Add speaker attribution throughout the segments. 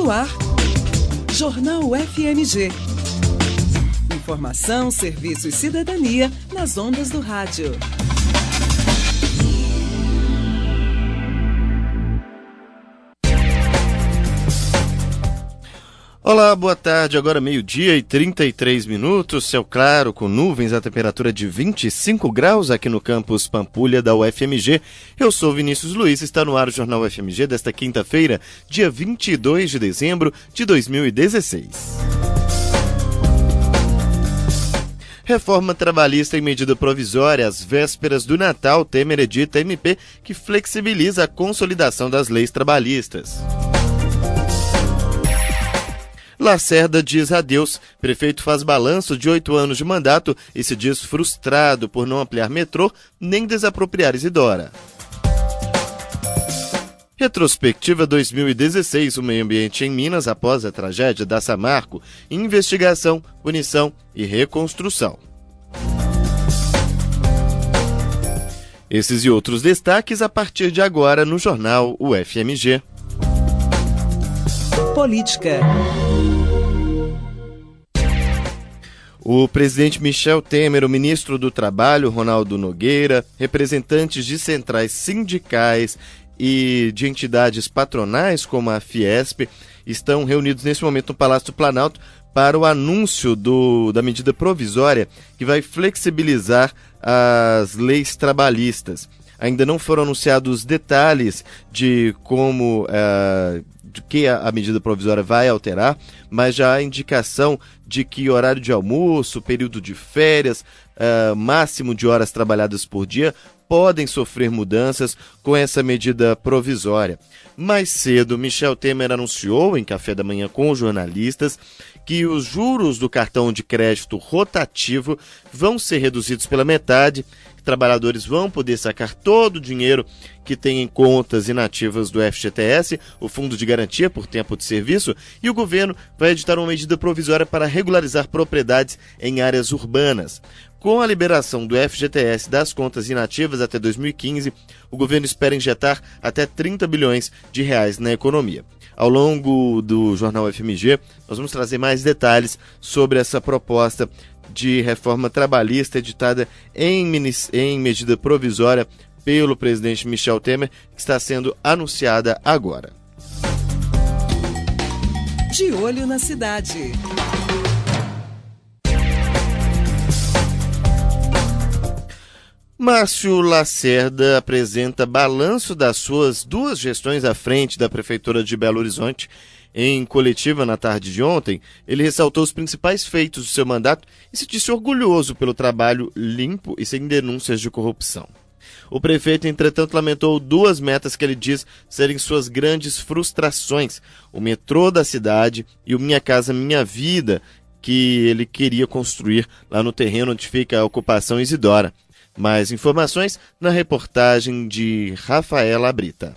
Speaker 1: No ar, Jornal FMG. Informação, serviço e cidadania nas ondas do rádio.
Speaker 2: Olá, boa tarde. Agora 12:33, céu claro com nuvens, a temperatura de 25 graus aqui no campus Pampulha da UFMG. Eu sou Vinícius Luiz, está no ar o Jornal FMG desta quinta-feira, dia 22 de dezembro de 2016. Reforma trabalhista em medida provisória às vésperas do Natal. Temer edita MP que flexibiliza a consolidação das leis trabalhistas. Lacerda diz adeus. Prefeito faz balanço de 8 anos de mandato e se diz frustrado por não ampliar metrô nem desapropriar Isidora. Retrospectiva 2016, o meio ambiente em Minas após a tragédia da Samarco. Investigação, punição e reconstrução. Esses e outros destaques a partir de agora no Jornal UFMG.
Speaker 1: Política.
Speaker 2: O presidente Michel Temer, o ministro do Trabalho, Ronaldo Nogueira, representantes de centrais sindicais e de entidades patronais, como a Fiesp, estão reunidos nesse momento no Palácio do Planalto para o anúncio da medida provisória que vai flexibilizar as leis trabalhistas. Ainda não foram anunciados detalhes de como de que a medida provisória vai alterar, mas já há indicação de que horário de almoço, período de férias, máximo de horas trabalhadas por dia podem sofrer mudanças com essa medida provisória. Mais cedo, Michel Temer anunciou em café da manhã com os jornalistas que os juros do cartão de crédito rotativo vão ser reduzidos pela metade. Trabalhadores vão poder sacar todo o dinheiro que tem em contas inativas do FGTS, o Fundo de Garantia por Tempo de Serviço, e o governo vai editar uma medida provisória para regularizar propriedades em áreas urbanas. Com a liberação do FGTS das contas inativas até 2015, o governo espera injetar até 30 bilhões de reais na economia. Ao longo do Jornal FMG, nós vamos trazer mais detalhes sobre essa proposta de reforma trabalhista editada em medida provisória pelo presidente Michel Temer, que está sendo anunciada agora.
Speaker 1: De olho na cidade.
Speaker 2: Márcio Lacerda apresenta balanço das suas 2 gestões à frente da Prefeitura de Belo Horizonte. Em coletiva na tarde de ontem, ele ressaltou os principais feitos do seu mandato e se disse orgulhoso pelo trabalho limpo e sem denúncias de corrupção. O prefeito, entretanto, lamentou 2 metas que ele diz serem suas grandes frustrações: o metrô da cidade e o Minha Casa Minha Vida, que ele queria construir lá no terreno onde fica a ocupação Isidora. Mais informações na reportagem de Rafaela Brita.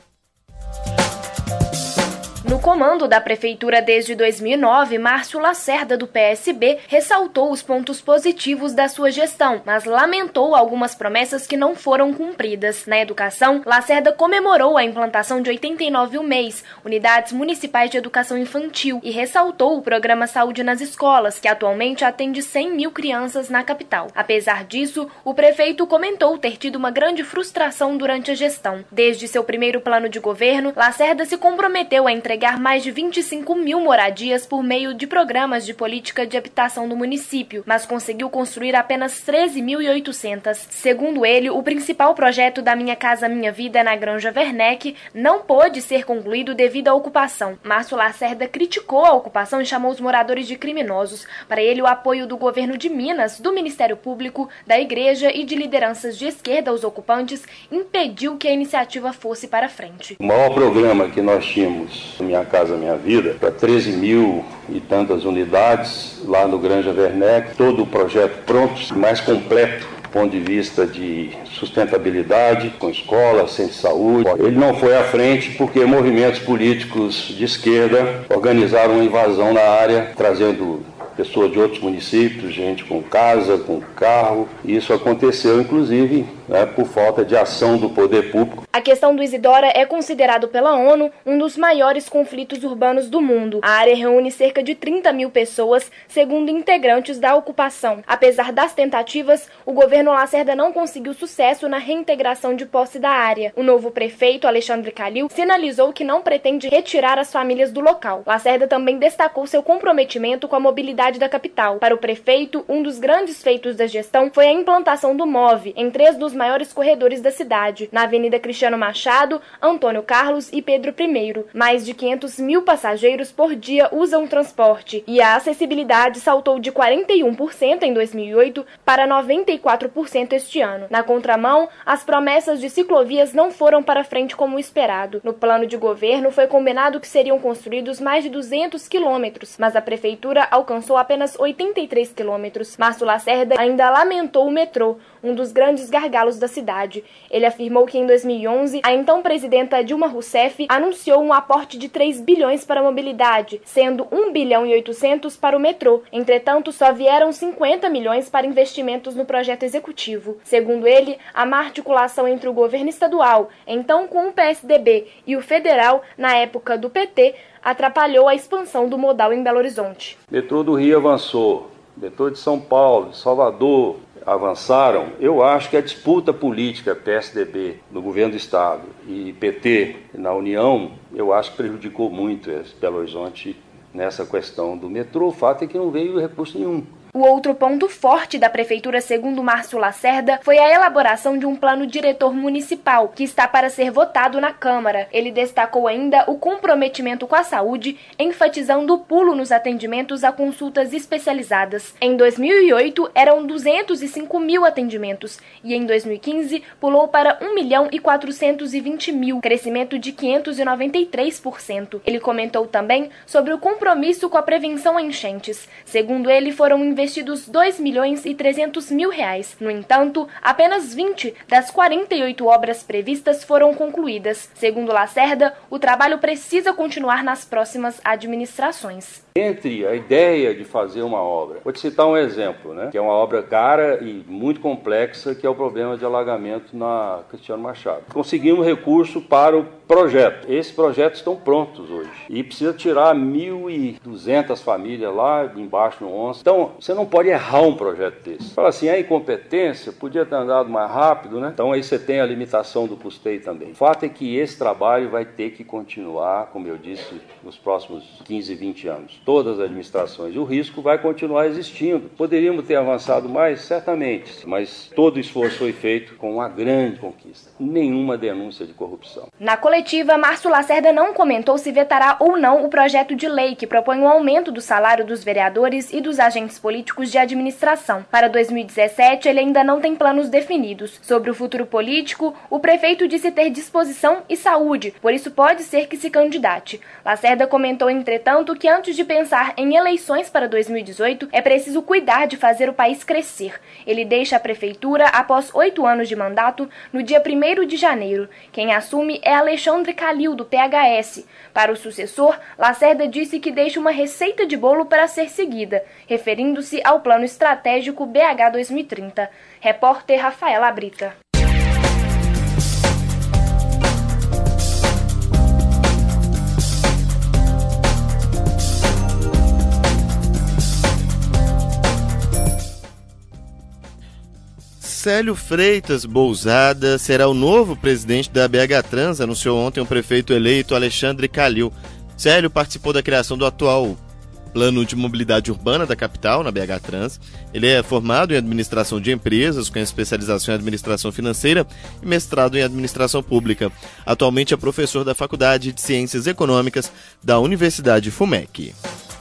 Speaker 3: No comando da Prefeitura desde 2009, Márcio Lacerda, do PSB, ressaltou os pontos positivos da sua gestão, mas lamentou algumas promessas que não foram cumpridas. Na educação, Lacerda comemorou a implantação de 89 UMEIs, Unidades Municipais de Educação Infantil, e ressaltou o programa Saúde nas Escolas, que atualmente atende 100 mil crianças na capital. Apesar disso, o prefeito comentou ter tido uma grande frustração durante a gestão. Desde seu primeiro plano de governo, Lacerda se comprometeu a entregar mais de 25 mil moradias por meio de programas de política de habitação do município, mas conseguiu construir apenas 13.800. Segundo ele, o principal projeto da Minha Casa Minha Vida na Granja Werneck não pôde ser concluído devido à ocupação. Márcio Lacerda criticou a ocupação e chamou os moradores de criminosos. Para ele, o apoio do governo de Minas, do Ministério Público, da Igreja e de lideranças de esquerda aos ocupantes impediu que a iniciativa fosse para frente.
Speaker 4: O maior programa que nós tínhamos, Minha Casa Minha Vida, para 13 mil e tantas unidades lá no Granja Werneck, todo o projeto pronto, mais completo do ponto de vista de sustentabilidade, com escola, centro de saúde. Ele não foi à frente porque movimentos políticos de esquerda organizaram uma invasão na área, trazendo pessoas de outros municípios, gente com casa, com carro. E isso aconteceu, inclusive, né, por falta de ação do poder público.
Speaker 3: A questão do Isidora é considerado pela ONU um dos maiores conflitos urbanos do mundo. A área reúne cerca de 30 mil pessoas, segundo integrantes da ocupação. Apesar das tentativas, o governo Lacerda não conseguiu sucesso na reintegração de posse da área. O novo prefeito, Alexandre Calil, sinalizou que não pretende retirar as famílias do local. Lacerda também destacou seu comprometimento com a mobilidade da capital. Para o prefeito, um dos grandes feitos da gestão foi a implantação do MOVE em 3 dos maiores corredores da cidade, na Avenida Cristiano Machado, Antônio Carlos e Pedro I. Mais de 500 mil passageiros por dia usam o transporte e a acessibilidade saltou de 41% em 2008 para 94% este ano. Na contramão, as promessas de ciclovias não foram para frente como esperado. No plano de governo foi combinado que seriam construídos mais de 200 quilômetros, mas a prefeitura alcançou apenas 83 quilômetros. Márcio Lacerda ainda lamentou o metrô, um dos grandes gargalos da cidade. Ele afirmou que em 2011, a então presidenta Dilma Rousseff anunciou um aporte de 3 bilhões para a mobilidade, sendo 1 bilhão e 800 para o metrô. Entretanto, só vieram 50 milhões para investimentos no projeto executivo. Segundo ele, a má articulação entre o governo estadual, então com o PSDB, e o federal, na época do PT, atrapalhou a expansão do modal em Belo Horizonte.
Speaker 4: Metrô do Rio avançou, metrô de São Paulo, de Salvador, avançaram. Eu acho que a disputa política PSDB no governo do estado e PT na União, eu acho que prejudicou muito Belo Horizonte nessa questão do metrô. O fato é que não veio recurso nenhum.
Speaker 3: O outro ponto forte da prefeitura, segundo Márcio Lacerda, foi a elaboração de um plano diretor municipal, que está para ser votado na Câmara. Ele destacou ainda o comprometimento com a saúde, enfatizando o pulo nos atendimentos a consultas especializadas. Em 2008, eram 205 mil atendimentos e em 2015 pulou para 1.420.000, crescimento de 593%. Ele comentou também sobre o compromisso com a prevenção a enchentes. Segundo ele, foram investidos R$2.300.000. No entanto, apenas 20 das 48 obras previstas foram concluídas. Segundo Lacerda, o trabalho precisa continuar nas próximas administrações.
Speaker 4: Entre a ideia de fazer uma obra, vou te citar um exemplo, que é uma obra cara e muito complexa, que é o problema de alagamento na Cristiano Machado. Conseguimos recurso para o projeto. Esses projetos estão prontos hoje e precisa tirar 1.200 famílias lá embaixo no onça. Então, você não pode errar um projeto desse. Fala assim, a incompetência podia ter andado mais rápido, Então aí você tem a limitação do custeio também. O fato é que esse trabalho vai ter que continuar, como eu disse, nos próximos 15, 20 anos. Todas as administrações. O risco vai continuar existindo. Poderíamos ter avançado mais? Certamente. Mas todo o esforço foi feito com uma grande conquista. Nenhuma denúncia de corrupção.
Speaker 3: Na coletiva, Márcio Lacerda não comentou se vetará ou não o projeto de lei que propõe um aumento do salário dos vereadores e dos agentes políticos de administração. Para 2017, ele ainda não tem planos definidos. Sobre o futuro político, o prefeito disse ter disposição e saúde, por isso pode ser que se candidate. Lacerda comentou, entretanto, que antes de pensar em eleições para 2018, é preciso cuidar de fazer o país crescer. Ele deixa a prefeitura após 8 anos de mandato no dia 1º de janeiro. Quem assume é Alexandre Calil, do PHS. Para o sucessor, Lacerda disse que deixa uma receita de bolo para ser seguida, referindo-se ao Plano Estratégico BH 2030. Repórter Rafaela Brita.
Speaker 2: Célio Freitas Bousada será o novo presidente da BH Trans, anunciou ontem o prefeito eleito Alexandre Calil. Célio participou da criação do atual Plano de Mobilidade Urbana da capital, na BH Trans. Ele é formado em administração de empresas, com especialização em administração financeira e mestrado em administração pública. Atualmente é professor da Faculdade de Ciências Econômicas da Universidade FUMEC.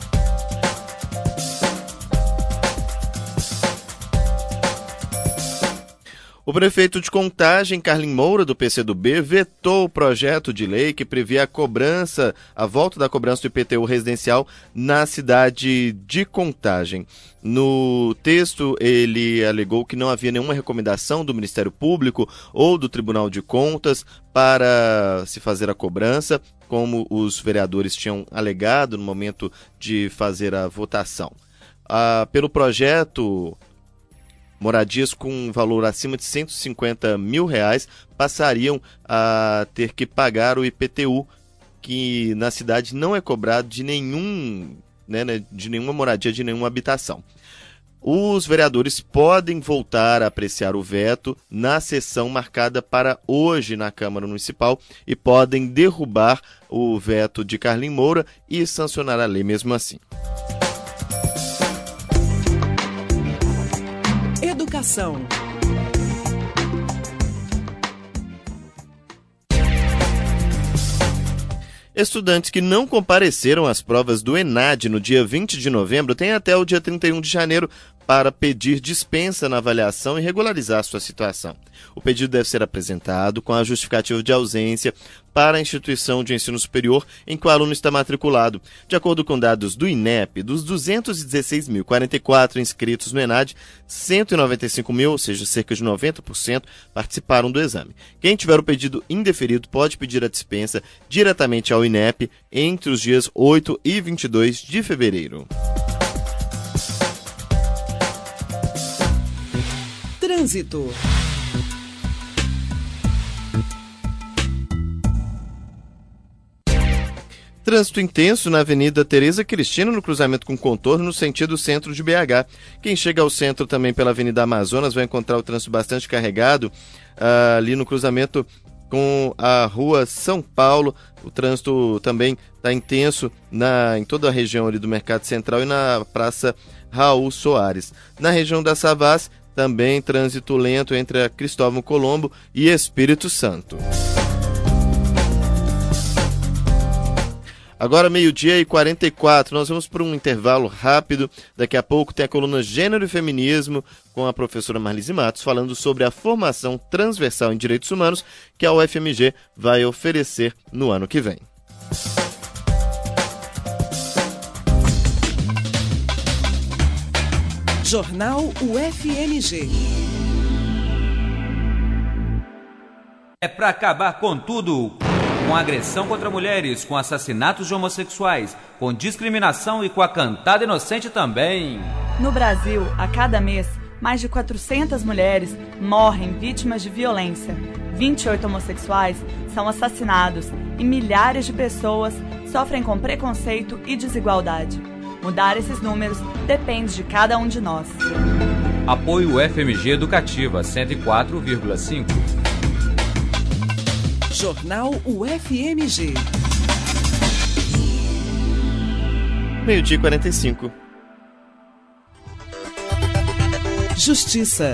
Speaker 2: O prefeito de Contagem, Carlin Moura, do PCdoB, vetou o projeto de lei que previa a volta da cobrança do IPTU residencial na cidade de Contagem. No texto, ele alegou que não havia nenhuma recomendação do Ministério Público ou do Tribunal de Contas para se fazer a cobrança, como os vereadores tinham alegado no momento de fazer a votação. Pelo projeto, moradias com um valor acima de R$150 mil passariam a ter que pagar o IPTU, que na cidade não é cobrado de nenhuma moradia, de nenhuma habitação. Os vereadores podem voltar a apreciar o veto na sessão marcada para hoje na Câmara Municipal e podem derrubar o veto de Carlin Moura e sancionar a lei mesmo assim.
Speaker 1: Educação.
Speaker 2: Estudantes que não compareceram às provas do ENAD no dia 20 de novembro têm até o dia 31 de janeiro para pedir dispensa na avaliação e regularizar sua situação. O pedido deve ser apresentado com a justificativa de ausência para a instituição de ensino superior em que o aluno está matriculado. De acordo com dados do INEP, dos 216.044 inscritos no ENAD, 195.000, ou seja, cerca de 90%, participaram do exame. Quem tiver o pedido indeferido pode pedir a dispensa diretamente ao INEP entre os dias 8 e 22 de fevereiro.
Speaker 1: Trânsito.
Speaker 2: Trânsito intenso na Avenida Tereza Cristina, no cruzamento com contorno, no sentido centro de BH. Quem chega ao centro também pela Avenida Amazonas vai encontrar o trânsito bastante carregado ali no cruzamento com a Rua São Paulo. O trânsito também está intenso em toda a região ali do Mercado Central e na Praça Raul Soares. Na região da Savassi, também trânsito lento entre a Cristóvão Colombo e Espírito Santo. Agora 12h44, nós vamos para um intervalo rápido. Daqui a pouco tem a coluna Gênero e Feminismo com a professora Marlise Matos falando sobre a formação transversal em direitos humanos que a UFMG vai oferecer no ano que vem.
Speaker 1: Jornal UFMG.
Speaker 5: É para acabar com tudo. Com agressão contra mulheres, com assassinatos de homossexuais, com discriminação e com a cantada inocente também.
Speaker 6: No Brasil, a cada mês, mais de 400 mulheres morrem vítimas de violência. 28 homossexuais são assassinados e milhares de pessoas sofrem com preconceito e desigualdade. Mudar esses números depende de cada um de nós.
Speaker 5: Apoio UFMG Educativa 104,5.
Speaker 1: Jornal UFMG.
Speaker 2: 12h45.
Speaker 1: Justiça.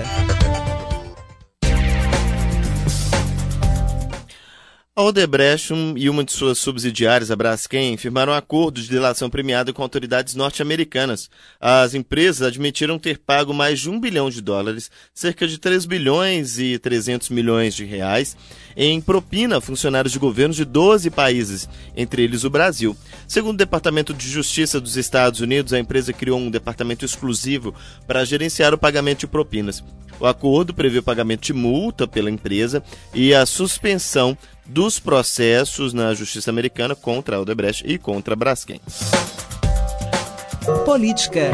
Speaker 2: A Odebrecht e uma de suas subsidiárias, a Braskem, firmaram um acordo de delação premiada com autoridades norte-americanas. As empresas admitiram ter pago mais de $1 bilhão, cerca de 3 bilhões e 300 milhões de reais, em propina a funcionários de governos de 12 países, entre eles o Brasil. Segundo o Departamento de Justiça dos Estados Unidos, a empresa criou um departamento exclusivo para gerenciar o pagamento de propinas. O acordo prevê o pagamento de multa pela empresa e a suspensão dos processos na Justiça Americana contra a Odebrecht e contra a Braskem.
Speaker 1: Política.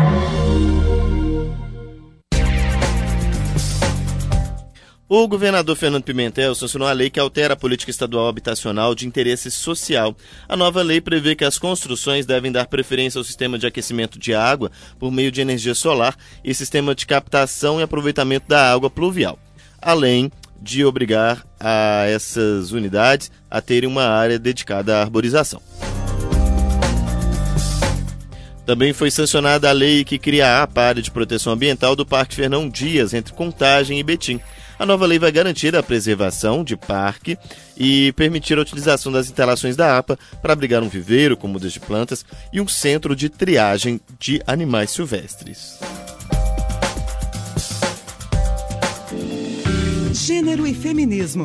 Speaker 2: O governador Fernando Pimentel sancionou a lei que altera a política estadual habitacional de interesse social. A nova lei prevê que as construções devem dar preferência ao sistema de aquecimento de água por meio de energia solar e sistema de captação e aproveitamento da água pluvial, além de obrigar a essas unidades a terem uma área dedicada à arborização. Também foi sancionada a lei que cria a APA, Área de Proteção Ambiental do Parque Fernão Dias, entre Contagem e Betim. A nova lei vai garantir a preservação de parque e permitir a utilização das instalações da APA para abrigar um viveiro com mudas de plantas e um centro de triagem de animais silvestres.
Speaker 1: Gênero e Feminismo.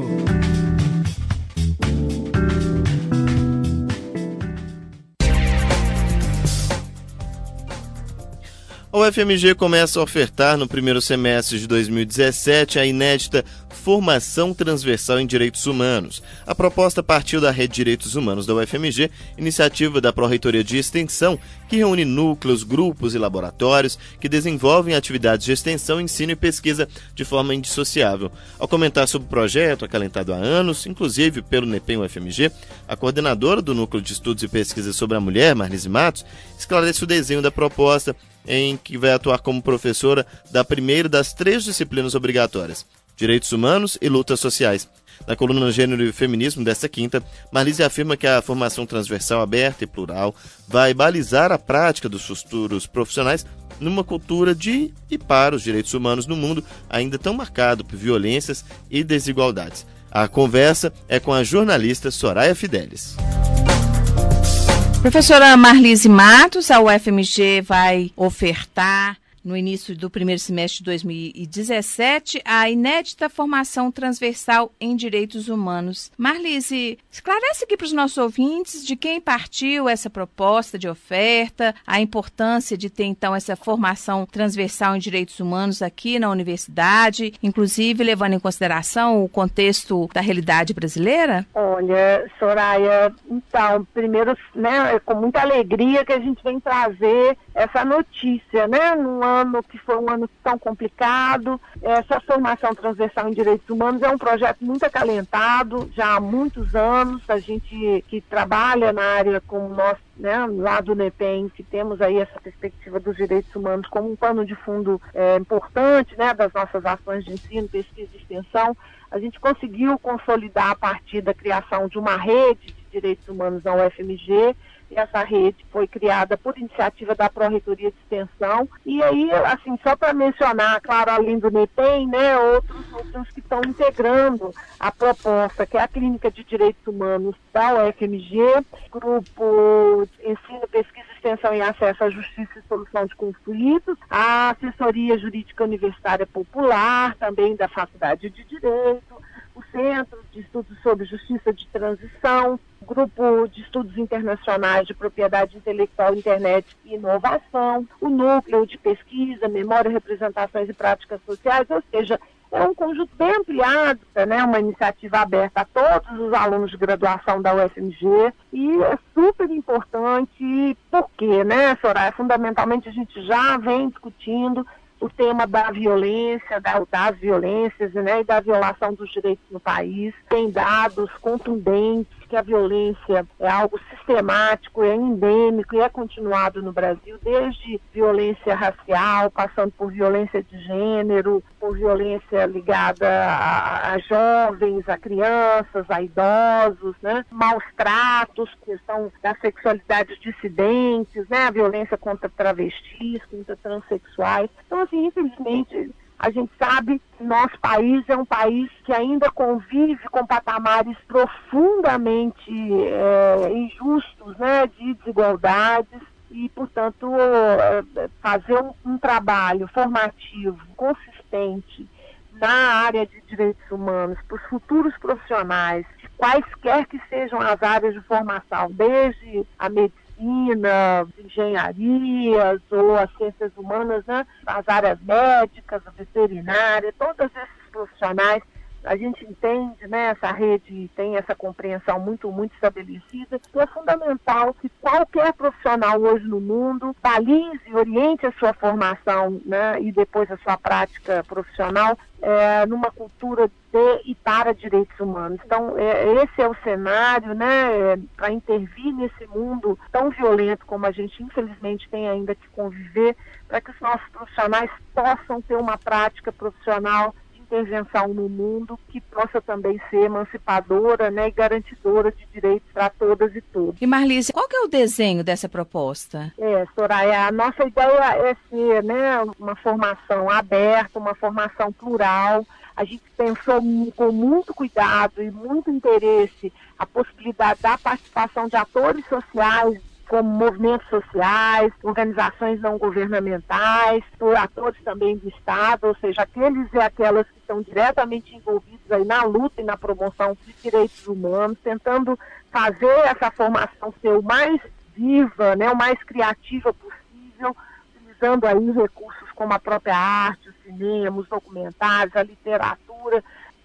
Speaker 2: A UFMG começa a ofertar no primeiro semestre de 2017 a inédita formação transversal em direitos humanos. A proposta partiu da Rede de Direitos Humanos da UFMG, iniciativa da Pró-Reitoria de Extensão, que reúne núcleos, grupos e laboratórios que desenvolvem atividades de extensão, ensino e pesquisa de forma indissociável. Ao comentar sobre o projeto, acalentado há anos, inclusive pelo NEPEM UFMG, a coordenadora do Núcleo de Estudos e Pesquisa sobre a Mulher, Marlise Matos, esclarece o desenho da proposta, em que vai atuar como professora da primeira das 3 disciplinas obrigatórias, Direitos Humanos e Lutas Sociais. Na coluna Gênero e Feminismo desta quinta, Marlise afirma que a formação transversal aberta e plural vai balizar a prática dos futuros profissionais numa cultura de e para os direitos humanos no mundo ainda tão marcado por violências e desigualdades. A conversa é com a jornalista Soraya Fidelis.
Speaker 7: Professora Marlise Matos, a UFMG vai ofertar no início do primeiro semestre de 2017, a inédita formação transversal em direitos humanos. Marlise, esclarece aqui para os nossos ouvintes de quem partiu essa proposta de oferta, a importância de ter, então, essa formação transversal em direitos humanos aqui na universidade, inclusive levando em consideração o contexto da realidade brasileira?
Speaker 8: Olha, Soraya, então, primeiro, né, é com muita alegria que a gente vem trazer essa notícia, né, num ano que foi um ano tão complicado. Essa formação transversal em direitos humanos é um projeto muito acalentado, já há muitos anos. A gente que trabalha na área como nós, né, lá do NEPEM, que temos aí essa perspectiva dos direitos humanos como um pano de fundo importante, né, das nossas ações de ensino, pesquisa e extensão, a gente conseguiu consolidar a partir da criação de uma rede de direitos humanos na UFMG. E essa rede foi criada por iniciativa da Pró-Reitoria de Extensão. E aí, assim, só para mencionar, claro, além do NEPEM, né, outros núcleos que estão integrando a proposta, que é a Clínica de Direitos Humanos da UFMG, Grupo Ensino, Pesquisa, Extensão e Acesso à Justiça e Solução de Conflitos, a Assessoria Jurídica Universitária Popular, também da Faculdade de Direito, o Centro de Estudos sobre Justiça de Transição, Grupo de Estudos Internacionais de Propriedade Intelectual, Internet e Inovação, o Núcleo de Pesquisa, Memória, Representações e Práticas Sociais, ou seja, é um conjunto bem ampliado, né, uma iniciativa aberta a todos os alunos de graduação da UFMG, e é super importante, porque, né, Soraya, fundamentalmente a gente já vem discutindo o tema da violência, das violências, né, e da violação dos direitos no país. Tem dados contundentes que a violência é algo sistemático, é endêmico e é continuado no Brasil, desde violência racial, passando por violência de gênero, por violência ligada a jovens, a crianças, a idosos, né, maus tratos, questão da sexualidade dissidentes, né, a violência contra travestis, contra transexuais. Então, assim, infelizmente, a gente sabe que nosso país é um país que ainda convive com patamares profundamente injustos, né, de desigualdades, e, portanto, fazer um trabalho formativo consistente na área de direitos humanos para os futuros profissionais, quaisquer que sejam as áreas de formação, desde a medicina, engenharias ou as ciências humanas, né, as áreas médicas, a veterinária, todos esses profissionais, a gente entende, né, essa rede tem essa compreensão muito, muito estabelecida, que é fundamental que qualquer profissional hoje no mundo balize e oriente a sua formação, né, e depois a sua prática profissional numa cultura de e para direitos humanos. Então, esse é o cenário, né, para intervir nesse mundo tão violento como a gente infelizmente tem ainda que conviver, para que os nossos profissionais possam ter uma prática profissional intervenção no mundo que possa também ser emancipadora, né, e garantidora de direitos para todas e todos.
Speaker 7: E Marlise, qual que é o desenho dessa proposta?
Speaker 8: Soraya, a nossa ideia é ser, né, uma formação aberta, uma formação plural. A gente pensou com muito cuidado e muito interesse a possibilidade da participação de atores sociais, como movimentos sociais, organizações não governamentais, por atores também do Estado, ou seja, aqueles e aquelas que estão diretamente envolvidos aí na luta e na promoção de direitos humanos, tentando fazer essa formação ser o mais viva, né, o mais criativa possível, utilizando aí recursos como a própria arte, o cinema, os documentários, a literatura,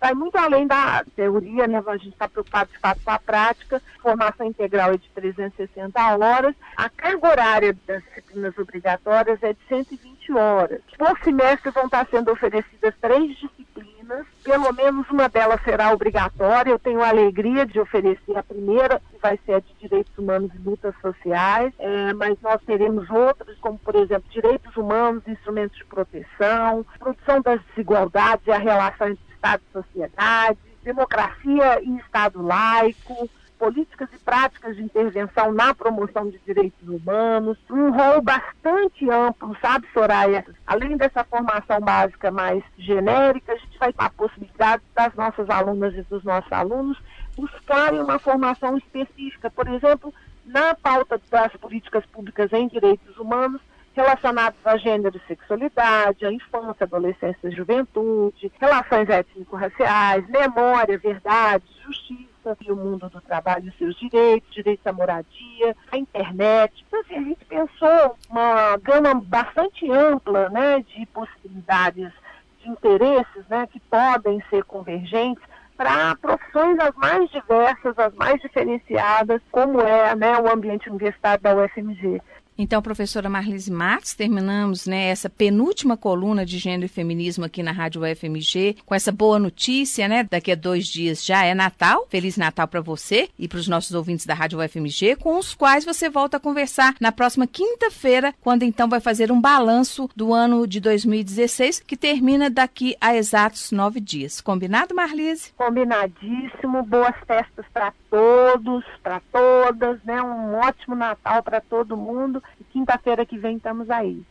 Speaker 8: vai muito além da teoria, né? A gente está preocupado de fato com a prática. Formação integral é de 360 horas. A carga horária das disciplinas obrigatórias é de 120 horas. Por semestre vão estar sendo oferecidas 3 disciplinas, pelo menos uma delas será obrigatória. Eu tenho a alegria de oferecer a primeira, que vai ser a de Direitos Humanos e Lutas Sociais, mas nós teremos outras, como, por exemplo, Direitos Humanos, Instrumentos de Proteção, Produção das Desigualdades e a Relação entre Estado e Sociedade, Democracia e Estado Laico, Políticas e Práticas de Intervenção na Promoção de Direitos Humanos, um rol bastante amplo, sabe, Soraya? Além dessa formação básica mais genérica, a gente vai ter a possibilidade das nossas alunas e dos nossos alunos buscarem uma formação específica, por exemplo, na pauta das políticas públicas em direitos humanos, relacionados a gênero e sexualidade, a infância, adolescência e juventude, relações étnico-raciais, memória, verdade, justiça e o mundo do trabalho e seus direitos à moradia, a internet. Então, assim, a gente pensou uma gama bastante ampla, né, de possibilidades, de interesses, né, que podem ser convergentes para profissões as mais diversas, as mais diferenciadas, como é, né, o ambiente universitário da UFMG.
Speaker 7: Então, professora Marlise Matos, terminamos, né, essa penúltima coluna de Gênero e Feminismo aqui na Rádio UFMG, com essa boa notícia, né? Daqui a 2 dias já é Natal. Feliz Natal para você e para os nossos ouvintes da Rádio UFMG, com os quais você volta a conversar na próxima quinta-feira, quando então vai fazer um balanço do ano de 2016, que termina daqui a exatos 9 dias. Combinado, Marlise?
Speaker 8: Combinadíssimo. Boas festas para todos, para todas, né? Um ótimo Natal para todo mundo. E quinta-feira que vem estamos aí.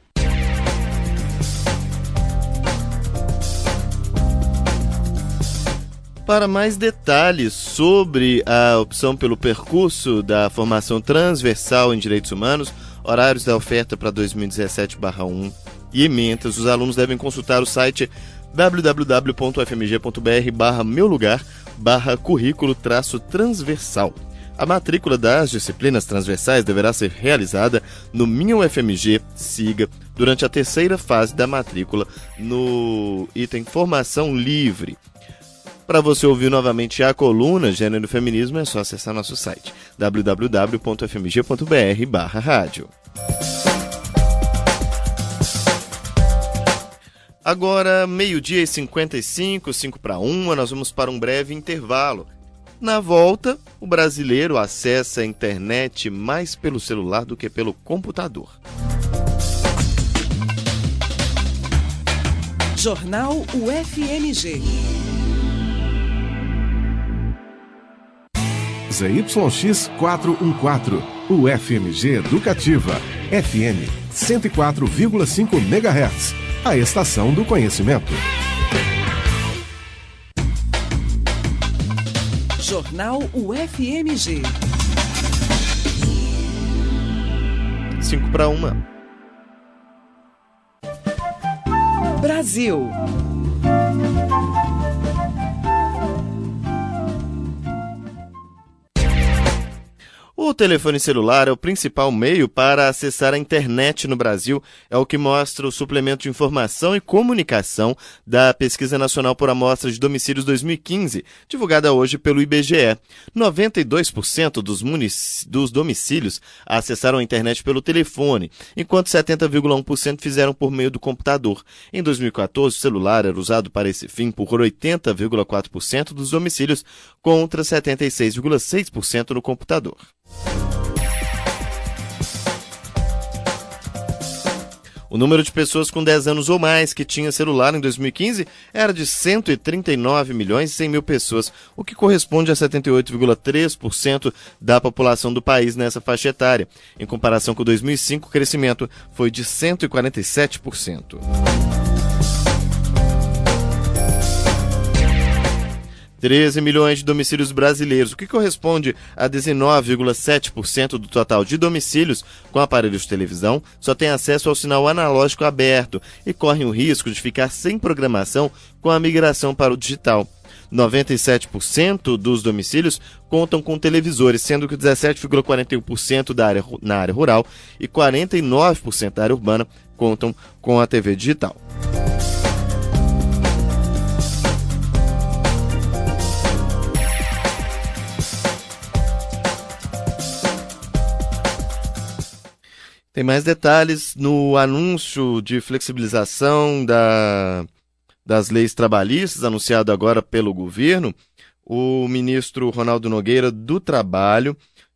Speaker 2: Para mais detalhes sobre a opção pelo percurso da formação transversal em Direitos Humanos, horários da oferta para 2017/1 e emendas, os alunos devem consultar o site www.fmg.br/meulugar/currículo-transversal. A matrícula das disciplinas transversais deverá ser realizada no Minha UFMG SIGA durante a 3ª fase da matrícula no item Formação Livre. Para você ouvir novamente a coluna Gênero e Feminismo, é só acessar nosso site www.fmg.br/rádio. Agora, 12h55, 5:01, nós vamos para um breve intervalo. Na volta, o brasileiro acessa a internet mais pelo celular do que pelo computador.
Speaker 1: Jornal UFMG.
Speaker 9: ZYX 414, UFMG Educativa, FM 104,5 MHz, a estação do conhecimento.
Speaker 1: Jornal UFMG.
Speaker 2: 5:01.
Speaker 1: Brasil.
Speaker 2: O telefone celular é o principal meio para acessar a internet no Brasil, é o que mostra o suplemento de informação e comunicação da Pesquisa Nacional por Amostra de Domicílios 2015, divulgada hoje pelo IBGE. 92% dos domicílios acessaram a internet pelo telefone, enquanto 70,1% fizeram por meio do computador. Em 2014, o celular era usado para esse fim por 80,4% dos domicílios, contra 76,6% no computador. O número de pessoas com 10 anos ou mais que tinha celular em 2015 era de 139 milhões e 100 mil pessoas, o que corresponde a 78,3% da população do país nessa faixa etária. Em comparação com 2005, o crescimento foi de 147%. 13 milhões de domicílios brasileiros, o que corresponde a 19,7% do total de domicílios com aparelhos de televisão, só tem acesso ao sinal analógico aberto e correm o risco de ficar sem programação com a migração para o digital. 97% dos domicílios contam com televisores, sendo que 17,41% na área rural e 49% da área urbana contam com a TV digital. Tem mais detalhes no anúncio de flexibilização das leis trabalhistas, anunciado agora pelo governo. O ministro Ronaldo Nogueira do Trabalho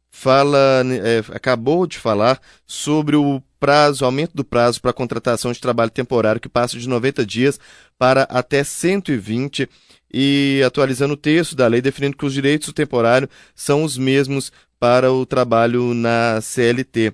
Speaker 2: acabou de falar sobre o aumento do prazo para a contratação de trabalho temporário, que passa de 90 dias para até 120, e atualizando o texto da lei, definindo que os direitos do temporário são os mesmos para o trabalho na CLT.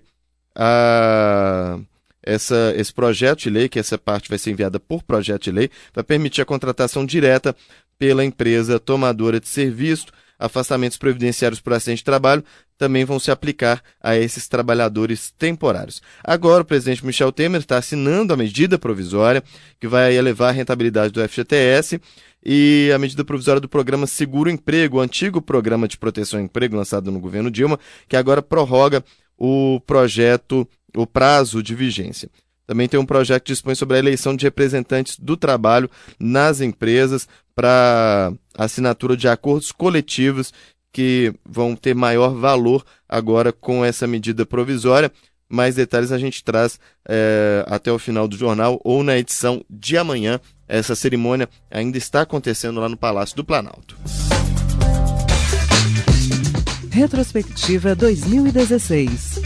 Speaker 2: Esse projeto de lei, que essa parte vai ser enviada por projeto de lei, vai permitir a contratação direta pela empresa tomadora de serviço. Afastamentos previdenciários por acidente de trabalho também vão se aplicar a esses trabalhadores temporários. Agora, o presidente Michel Temer está assinando a medida provisória que vai elevar a rentabilidade do FGTS e a medida provisória do programa Seguro Emprego, o antigo programa de proteção ao emprego lançado no governo Dilma, que agora prorroga o prazo de vigência. Também tem um projeto que dispõe sobre a eleição de representantes do trabalho nas empresas para assinatura de acordos coletivos que vão ter maior valor agora com essa medida provisória. Mais detalhes a gente traz até o final do jornal ou na edição de amanhã. Essa cerimônia ainda está acontecendo lá no Palácio do Planalto.
Speaker 1: Retrospectiva 2016.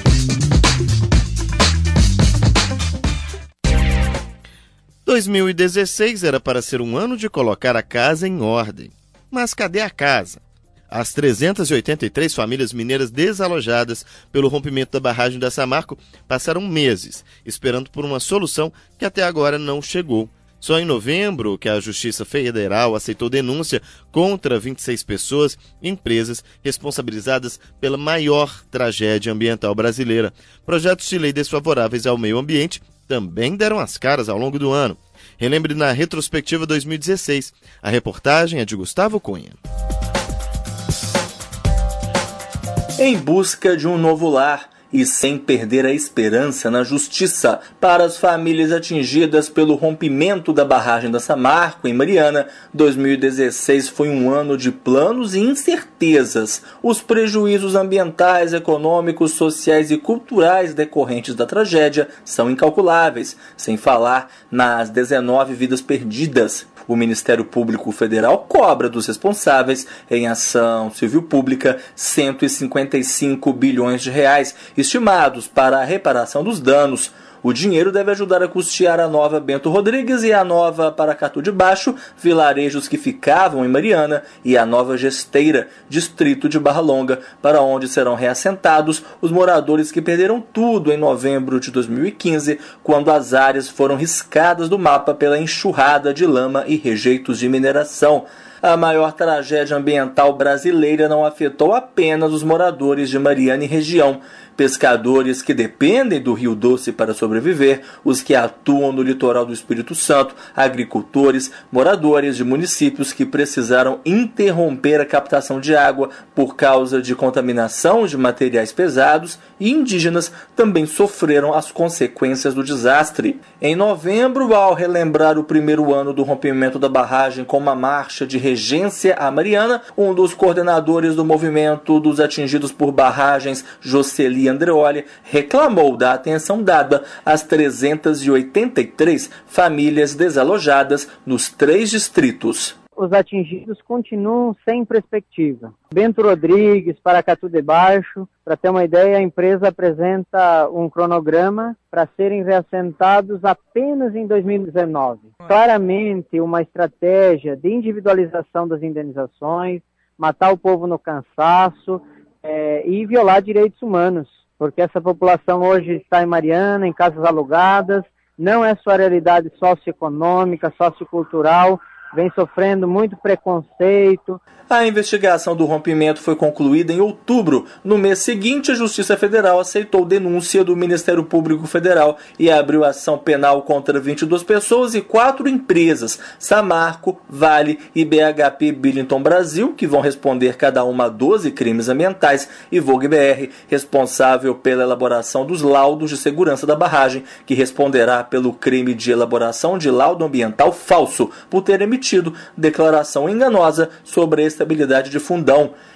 Speaker 2: Em 2016 era para ser um ano de colocar a casa em ordem. Mas cadê a casa? As 383 famílias mineiras desalojadas pelo rompimento da barragem da Samarco passaram meses esperando por uma solução que até agora não chegou. Só em novembro que a Justiça Federal aceitou denúncia contra 26 pessoas e empresas responsabilizadas pela maior tragédia ambiental brasileira. Projetos de lei desfavoráveis ao meio ambiente também deram as caras ao longo do ano. Relembre na Retrospectiva 2016. A reportagem é de Gustavo Cunha.
Speaker 10: Em busca de um novo lar e sem perder a esperança na justiça para as famílias atingidas pelo rompimento da barragem da Samarco, em Mariana, 2016 foi um ano de planos e incertezas. Os prejuízos ambientais, econômicos, sociais e culturais decorrentes da tragédia são incalculáveis, sem falar nas 19 vidas perdidas. O Ministério Público Federal cobra dos responsáveis, em ação civil pública, 155 bilhões de reais, estimados para a reparação dos danos. O dinheiro deve ajudar a custear a nova Bento Rodrigues e a nova Paracatu de Baixo, vilarejos que ficavam em Mariana, e a nova Gesteira, distrito de Barra Longa, para onde serão reassentados os moradores que perderam tudo em novembro de 2015, quando as áreas foram riscadas do mapa pela enxurrada de lama e rejeitos de mineração. A maior tragédia ambiental brasileira não afetou apenas os moradores de Mariana e região. Pescadores que dependem do Rio Doce para sobreviver, os que atuam no litoral do Espírito Santo, agricultores, moradores de municípios que precisaram interromper a captação de água por causa de contaminação de materiais pesados e indígenas também sofreram as consequências do desastre. Em novembro, ao relembrar o primeiro ano do rompimento da barragem com uma marcha de regência a Mariana, um dos coordenadores do movimento dos atingidos por barragens, Jocely Andreoli, reclamou da atenção dada às 383 famílias desalojadas nos 3 distritos.
Speaker 8: Os atingidos continuam sem perspectiva. Bento Rodrigues, Paracatu de Baixo, para ter uma ideia, a empresa apresenta um cronograma para serem reassentados apenas em 2019. Claramente uma estratégia de individualização das indenizações, matar o povo no cansaço e violar direitos humanos, porque essa população hoje está em Mariana, em casas alugadas, não é sua realidade socioeconômica, sociocultural, vem sofrendo muito preconceito.
Speaker 10: A investigação do rompimento foi concluída em outubro. No mês seguinte, a Justiça Federal aceitou denúncia do Ministério Público Federal e abriu ação penal contra 22 pessoas e 4 empresas, Samarco, Vale e BHP Billington Brasil, que vão responder cada uma a 12 crimes ambientais, e Vogue BR, responsável pela elaboração dos laudos de segurança da barragem, que responderá pelo crime de elaboração de laudo ambiental falso, por ter emitido declaração enganosa sobre a estabilidade de Fundão.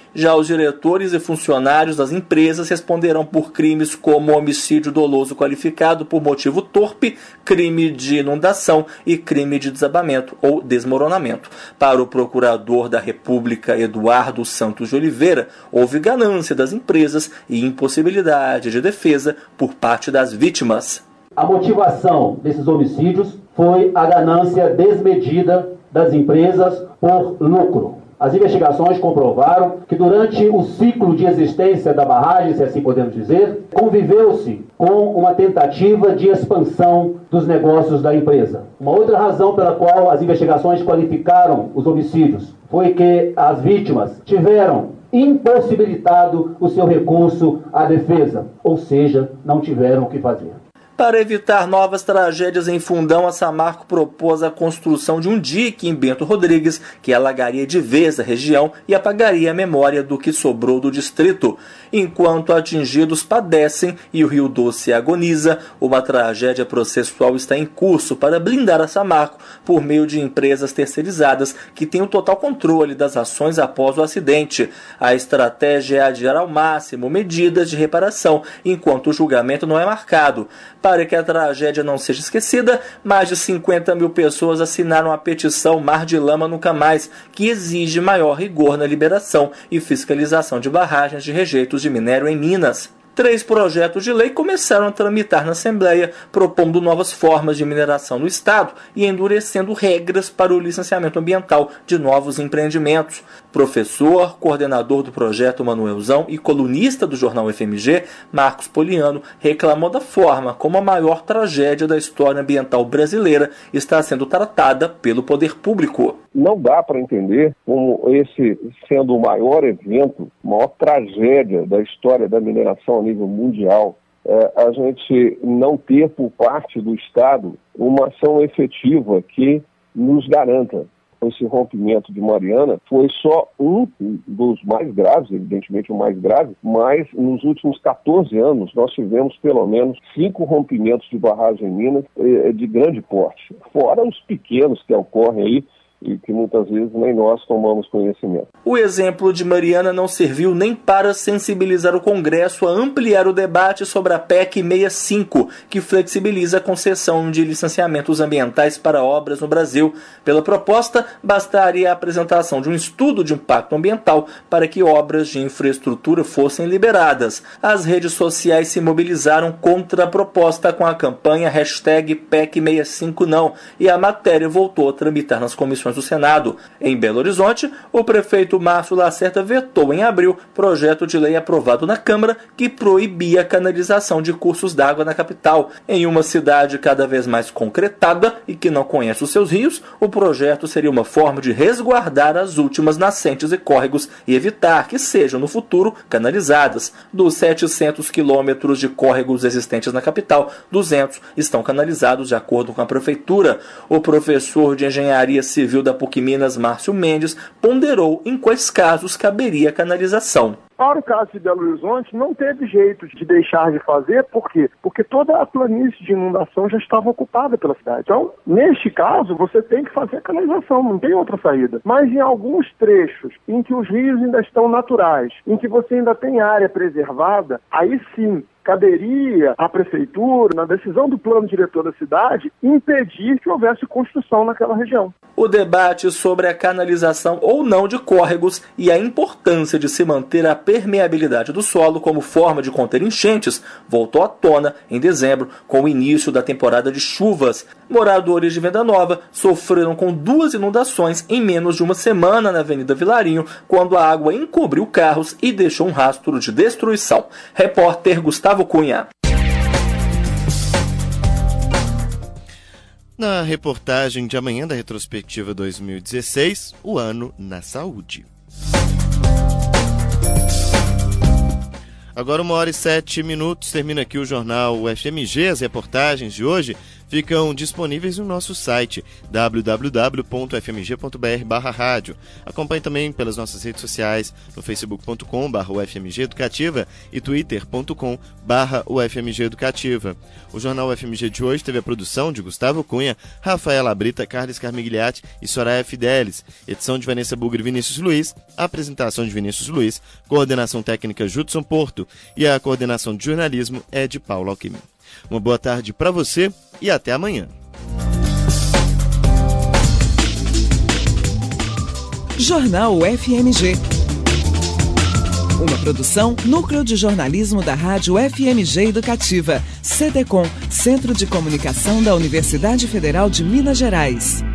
Speaker 10: Já os diretores e funcionários das empresas responderão por crimes como homicídio doloso qualificado por motivo torpe, crime de inundação e crime de desabamento ou desmoronamento. Para o procurador da República, Eduardo Santos de Oliveira, houve ganância das empresas e impossibilidade de defesa por parte das vítimas.
Speaker 11: A motivação desses homicídios foi a ganância desmedida das empresas por lucro. As investigações comprovaram que durante o ciclo de existência da barragem, se assim podemos dizer, conviveu-se com uma tentativa de expansão dos negócios da empresa. Uma outra razão pela qual as investigações qualificaram os homicídios foi que as vítimas tiveram impossibilitado o seu recurso à defesa, ou seja, não tiveram o que fazer.
Speaker 10: Para evitar novas tragédias em Fundão, a Samarco propôs a construção de um dique em Bento Rodrigues, que alagaria de vez a região e apagaria a memória do que sobrou do distrito. Enquanto atingidos padecem e o Rio Doce agoniza, uma tragédia processual está em curso para blindar a Samarco por meio de empresas terceirizadas que têm o total controle das ações após o acidente. A estratégia é adiar ao máximo medidas de reparação, enquanto o julgamento não é marcado. Para que a tragédia não seja esquecida, mais de 50 mil pessoas assinaram a petição Mar de Lama Nunca Mais, que exige maior rigor na liberação e fiscalização de barragens de rejeitos de minério em Minas. 3 projetos de lei começaram a tramitar na Assembleia, propondo novas formas de mineração no Estado e endurecendo regras para o licenciamento ambiental de novos empreendimentos. Professor, coordenador do projeto Manuelzão e colunista do jornal FMG, Marcos Poliano, reclamou da forma como a maior tragédia da história ambiental brasileira está sendo tratada pelo poder público.
Speaker 12: Não dá para entender como esse sendo o maior evento, a maior tragédia da história da mineração a nível mundial, a gente não ter por parte do Estado uma ação efetiva que nos garanta. Esse rompimento de Mariana foi só um dos mais graves, evidentemente o mais grave, mas nos últimos 14 anos nós tivemos pelo menos 5 rompimentos de barragem em Minas de grande porte, fora os pequenos que ocorrem aí, e que muitas vezes nem nós tomamos conhecimento.
Speaker 10: O exemplo de Mariana não serviu nem para sensibilizar o Congresso a ampliar o debate sobre a PEC 65, que flexibiliza a concessão de licenciamentos ambientais para obras no Brasil. Pela proposta, bastaria a apresentação de um estudo de impacto ambiental para que obras de infraestrutura fossem liberadas. As redes sociais se mobilizaram contra a proposta com a campanha #PEC65não, e a matéria voltou a tramitar nas comissões do Senado. Em Belo Horizonte, o prefeito Márcio Lacerda vetou em abril projeto de lei aprovado na Câmara que proibia a canalização de cursos d'água na capital. Em uma cidade cada vez mais concretada e que não conhece os seus rios, o projeto seria uma forma de resguardar as últimas nascentes e córregos e evitar que sejam no futuro canalizadas. Dos 700 quilômetros de córregos existentes na capital, 200 estão canalizados de acordo com a prefeitura. O professor de engenharia civil da PUC Minas, Márcio Mendes, ponderou em quais casos caberia a canalização.
Speaker 13: Para o caso de Belo Horizonte, não teve jeito de deixar de fazer, por quê? Porque toda a planície de inundação já estava ocupada pela cidade. Então, neste caso, você tem que fazer a canalização, não tem outra saída. Mas em alguns trechos em que os rios ainda estão naturais, em que você ainda tem área preservada, aí sim, caberia à prefeitura, na decisão do plano diretor da cidade, impedir que houvesse construção naquela região.
Speaker 10: O debate sobre a canalização ou não de córregos e a importância de se manter a permeabilidade do solo como forma de conter enchentes voltou à tona em dezembro, com o início da temporada de chuvas. Moradores de Venda Nova sofreram com 2 inundações em menos de uma semana na Avenida Vilarinho, quando a água encobriu carros e deixou um rastro de destruição. Repórter Gustavo Cunha.
Speaker 2: Na reportagem de amanhã da retrospectiva 2016, o ano na saúde. Agora 1h07, termina aqui o jornal FMG, as reportagens de hoje. ficam disponíveis no nosso site www.fmg.br/rádio. Acompanhe também pelas nossas redes sociais no facebook.com/UFMG Educativa e twitter.com/UFMG Educativa. O Jornal UFMG de hoje teve a produção de Gustavo Cunha, Rafaela Brita, Carlos Carmigliati e Soraya Fidelis, edição de Vanessa Bugre e Vinícius Luiz, apresentação de Vinícius Luiz, coordenação técnica Judson Porto e a coordenação de jornalismo é de Paulo Alquimim. Uma boa tarde para você e até amanhã.
Speaker 1: Jornal UFMG. Uma produção Núcleo de Jornalismo da Rádio UFMG Educativa, CDCom, Centro de Comunicação da Universidade Federal de Minas Gerais.